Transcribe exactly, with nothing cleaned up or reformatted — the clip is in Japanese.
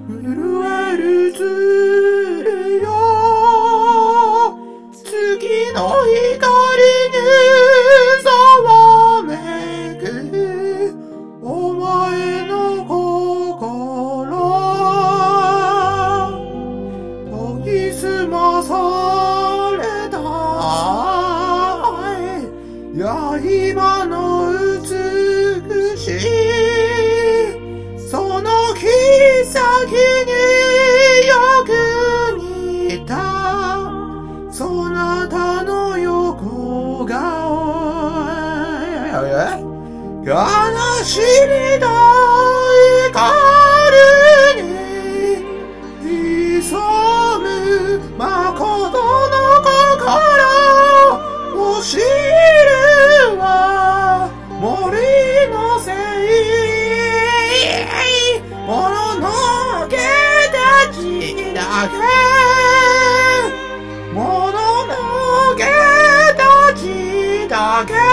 震える鶴よ、月の光にざわめくお前の心、研ぎ澄まされた刃の美しいその切っ先によく似たそなたの横顔、悲しみと怒りに潜む誠の心を知るは森の精もののけたちだけもののけたちだけ